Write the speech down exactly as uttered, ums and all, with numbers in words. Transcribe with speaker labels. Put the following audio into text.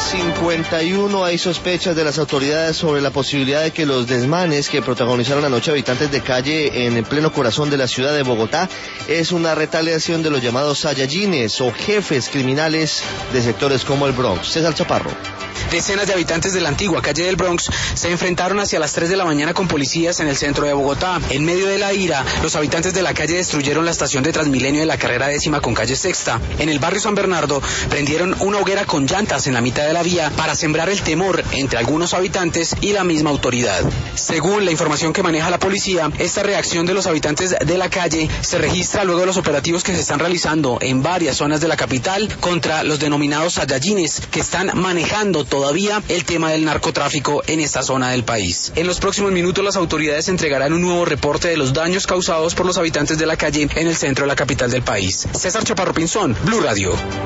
Speaker 1: cincuenta y uno hay sospechas de las autoridades sobre la posibilidad de que los desmanes que protagonizaron anoche habitantes de calle en el pleno corazón de la ciudad de Bogotá es una retaliación de los llamados Saiyajines o jefes criminales de sectores como el Bronx. César Chaparro.
Speaker 2: Decenas de habitantes de la antigua calle del Bronx se enfrentaron hacia las tres de la mañana con policías en el centro de Bogotá. En medio de la ira, los habitantes de la calle destruyeron la estación de Transmilenio de la carrera décima con calle Sexta. En el barrio San Bernardo prendieron una hoguera con llantas en la mitad de la vía para sembrar el temor entre algunos habitantes y la misma autoridad. Según la información que maneja la policía, esta reacción de los habitantes de la calle se registra luego de los operativos que se están realizando en varias zonas de la capital contra los denominados Saiyajines que están manejando todavía el tema del narcotráfico en esta zona del país. En los próximos minutos las autoridades entregarán un nuevo reporte de los daños causados por los habitantes de la calle en el centro de la capital del país. César Chaparro Pinzón, Blue Radio.